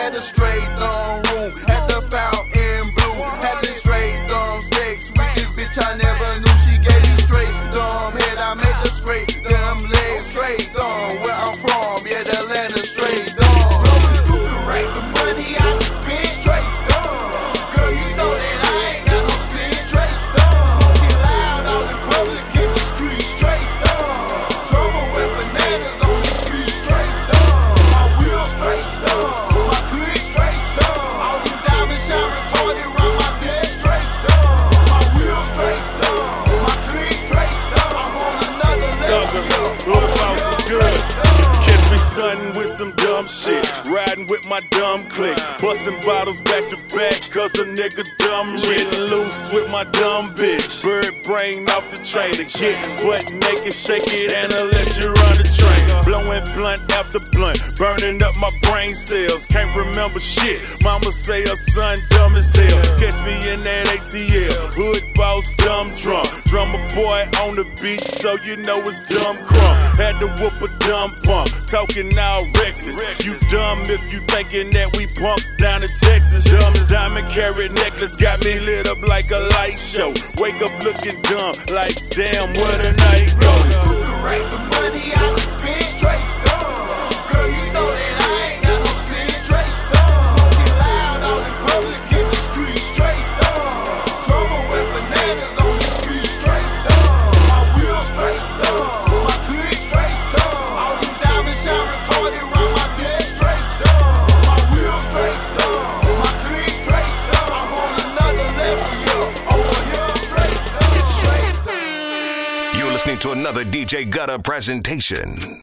had a straight thumb room, had the fountain blue, had the straight thumb sex with this bitch I never knew. She gave me straight thumb head, I made the straight them legs straight thumb. Where I'm from, yeah, the land of straight thumb. Rolling stupid race of money, I can spend straight thumb. Girl, you know that I ain't got no sin, straight thumb. Smoking loud out in public in the street, straight thumb. Drama with bananas on the street, straight thumb. My wheel straight thumb, my click straight thumb. All these diamonds shine retarded round my neck, straight thumb. My wheel straight thumb, my click straight thumb. I'm on another level. Good. Catch me stunting with some dumb shit, riding with my dumb clique, busting bottles back to back cause a nigga dumb rich. Loose with my dumb bitch, bird brain off the train to get butt naked, shake it and I'll let you run the train. Blowing blunt after blunt, burning up my brain cells, can't remember shit. Mama say her son dumb as hell. Catch me in that ATL, hood boss dumb drunk, drummer boy on the beat so you know it's dumb crumb. Had to whoop a dumb punk, talking all reckless. You dumb if you thinking that we punks down in Texas. Dumb diamond carat necklace got me lit up like a light show. Wake up looking dumb, like damn where the night goes. Raise the money, I can spend straight thumb. Girl, you know that I ain't got no sin, straight thumb. Smoking loud out in public in the street, straight thumb. Drama with bananas on the street, straight thumb. My wheel straight thumb, my click straight thumb. All these diamonds shine retarded round my neck, straight thumb. My wheel straight thumb, my click straight thumb. I'm on another level, yeah, over here, straight thumb. You're listening to another DJ Gutter presentation.